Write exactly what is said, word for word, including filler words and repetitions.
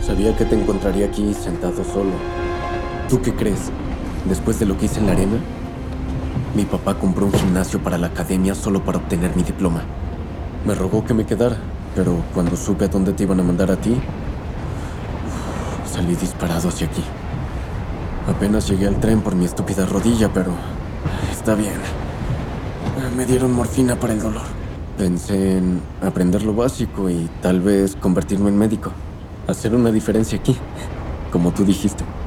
Sabía que te encontraría aquí sentado solo. ¿Tú qué crees? Después de lo que hice en la arena, mi papá compró un gimnasio para la academia solo para obtener mi diploma. Me rogó que me quedara, pero cuando supe a dónde te iban a mandar a ti, salí disparado hacia aquí. Apenas llegué al tren por mi estúpida rodilla, pero está bien. Me dieron morfina para el dolor. Pensé en aprender lo básico y tal vez convertirme en médico. Hacer una diferencia aquí, como tú dijiste.